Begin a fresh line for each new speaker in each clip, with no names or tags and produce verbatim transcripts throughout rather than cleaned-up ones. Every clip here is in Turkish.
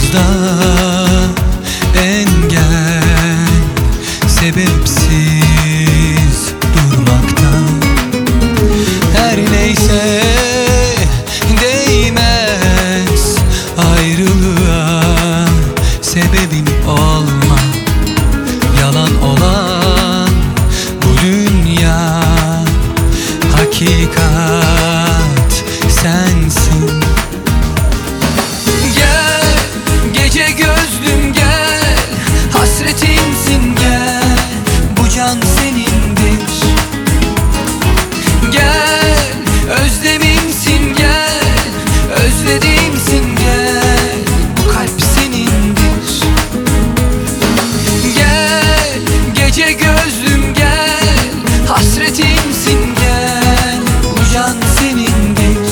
aramızda engel, sebepsiz durmakta. Her neyse değmez ayrılığa, sebebim olma. Yalan olan bu dünya, hakikat sensin. Gel gece gözlüm gel, hasretimsin gel, bu can senindir. Gel özlemimsin gel, özlediğimsin gel, bu kalp senindir. Gel gece gözlüm gel, hasretimsin gel, bu can senindir.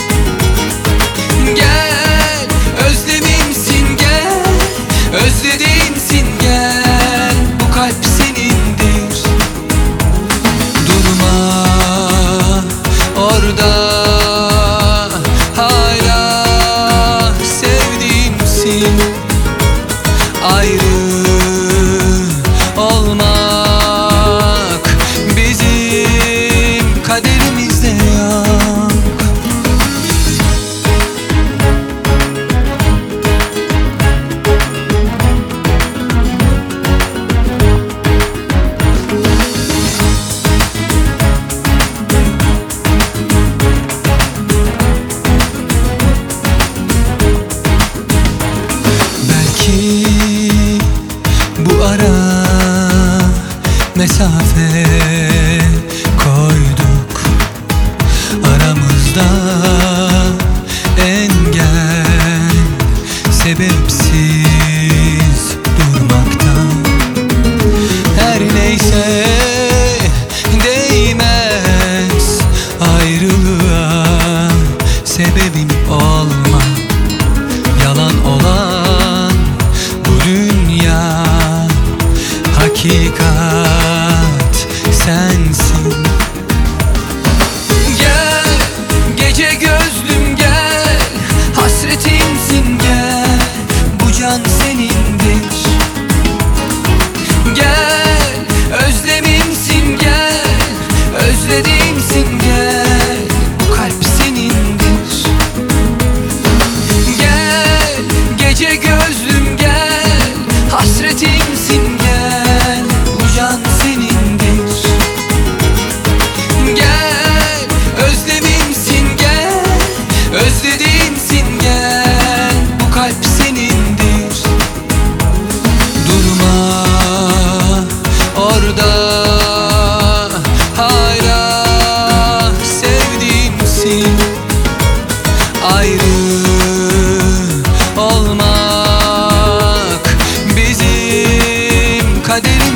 Gel özlemimsin gel, özlediğimsin gel, bu kalp senindir. Durma orada, hala sevdiğimsin. Ayrı olmak bizim kaderimizde yok. Belki bu ara mesafe koyduk, aramızda engel, sebepsiz durmakta. Her neyse değmez ayrılığa, sebebim olma. Yalan olan bu dünya, hakikat sensin. Gel gece gözlüm gel, hasretimsin gel, bu can senindir. Gel özlemimsin gel, özlediğimsin gel, bu kalp senindir. Gel gece gözlüm gel, hasretimsin gel, bu can senindir. Gel özlemimsin gel, özlediğimsin gel, bu kalp senindir. Durma orada, hala sevdiğimsin. Ayrı olmak bizim kaderimiz.